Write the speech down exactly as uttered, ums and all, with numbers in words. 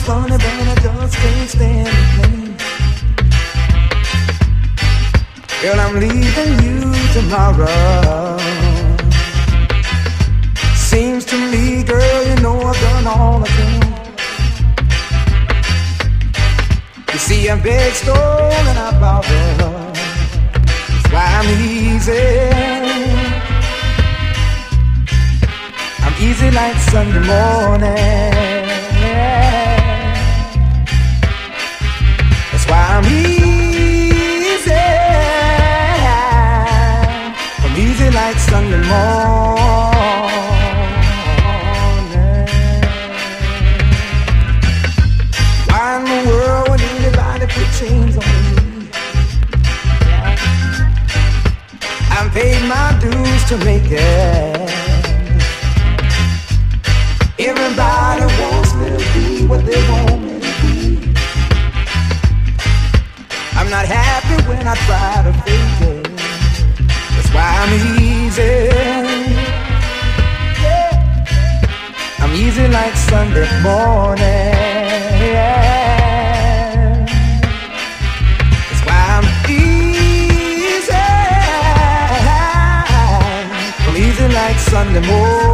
funny, but I just can't stand the pain. Girl, I'm leaving you tomorrow. Seems to me, girl, you know I've done all I can. You see, I'm big, stolen, I borrow. That's why I'm easy. I'm easy like Sunday morning. That's why I'm easy. I'm easy like Sunday morning. Why in the world would anybody put chains on me? I paid my dues to make it. Everybody wants me to be what they want me to be. I'm not happy when I try to fake it. That's why I'm easy. Yeah. I'm easy like Sunday morning. Yeah. That's why I'm easy. I'm easy like Sunday morning.